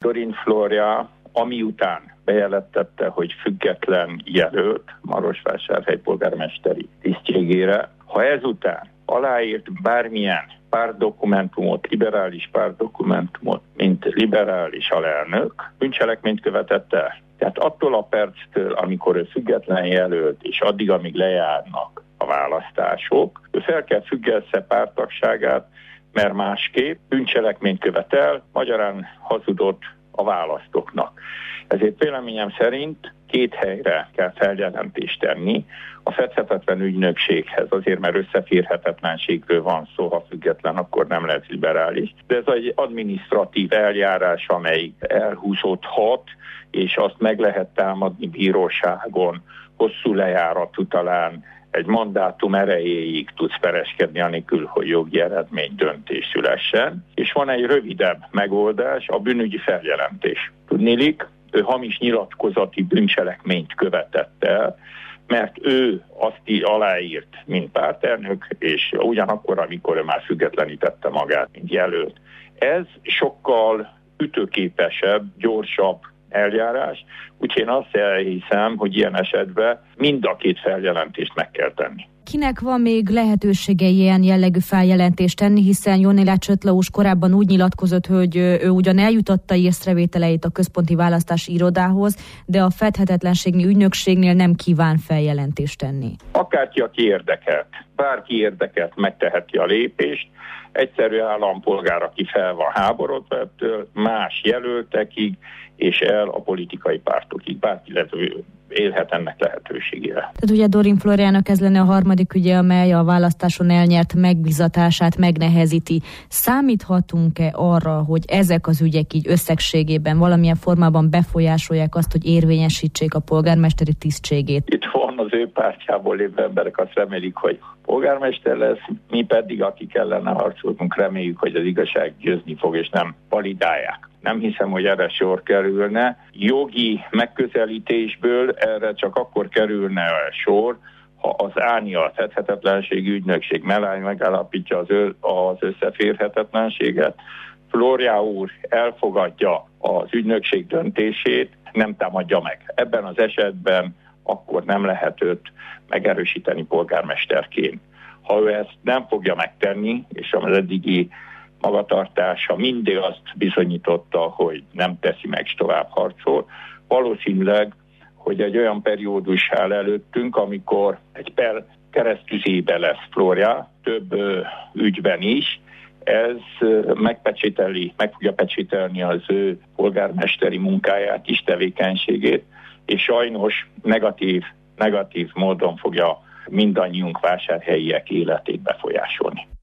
Dorin Flóriá, ami után bejelentette, hogy független jelölt Marosvásárhely polgármesteri tisztségére, ha ezután aláírt bármilyen pártdokumentumot, liberális pártdokumentumot, mint liberális alelnök, bűncselekményt követett el. Tehát attól a perctől, amikor ő független jelölt, és addig, amíg lejárnak a választások, ő fel kell függesse párttagságát, mert másképp bűncselekményt követel, magyarán hazudott a választóknak. Ezért véleményem szerint 2 helyre kell feljelentést tenni a fedhetetlen ügynökséghez, azért mert összeférhetetlenségről van szó, ha független, akkor nem lehet liberális. De ez egy adminisztratív eljárás, amely elhúzódhat, és azt meg lehet támadni bíróságon, hosszú lejáratú, talán egy mandátum erejéig tudsz pereskedni, anélkül, hogy jogi eredmény döntés szülessen. És van egy rövidebb megoldás, a bűnügyi feljelentés. Tudniillik, ő hamis nyilatkozati bűncselekményt követett el, mert ő azt aláírt, mint pártelnök, és ugyanakkor, amikor ő már függetlenítette magát, mint jelölt. Ez sokkal ütőképesebb, gyorsabb eljárás, úgyhogy én azt elhiszem, hogy ilyen esetben mind a 2 feljelentést meg kell tenni. Kinek van még lehetősége ilyen jellegű feljelentést tenni, hiszen Jonnél Csötlaus korábban úgy nyilatkozott, hogy ő ugyan eljutatta észrevételeit a Központi Választási Irodához, de a fedhetetlenségi ügynökségnél nem kíván feljelentést tenni. Akárki, aki érdekelt, bárki érdekelt, megteheti a lépést, egyszerű állampolgár, aki fel van háborodva ettől, más jelöltekig, és el a politikai pártokig. Bárki élhet ennek lehetőségére. Tehát ugye Dorin Flóriának ez lenne a harmadik ügye, amely a választáson elnyert megbízatását megnehezíti. Számíthatunk-e arra, hogy ezek az ügyek így összegségében valamilyen formában befolyásolják azt, hogy érvényesítsék a polgármesteri tisztségét? Itt van az ő pártjából lévő emberek, azt remélik, hogy polgármester lesz, mi pedig, akik ellene harcolunk, reméljük, hogy az igazság győzni fog, és nem validálják. Nem hiszem, hogy erre sor kerülne. Jogi megközelítésből erre csak akkor kerülne sor, ha az ÁNIA, fedhetetlenségi ügynökség megállapítja az összeférhetetlenséget, Flóriá úr elfogadja az ügynökség döntését, nem támadja meg. Ebben az esetben akkor nem lehet őt megerősíteni polgármesterként. Ha ő ezt nem fogja megtenni, és az eddigi magatartása mindig azt bizonyította, hogy nem teszi meg, és tovább harcol, valószínűleg, hogy egy olyan periódus áll előttünk, amikor egy per keresztüzébe lesz Flóriá, több ügyben is. Ez meg fogja pecsételni az ő polgármesteri munkáját is, tevékenységét, és sajnos negatív módon fogja mindannyiunk vásárhelyiek életét befolyásolni.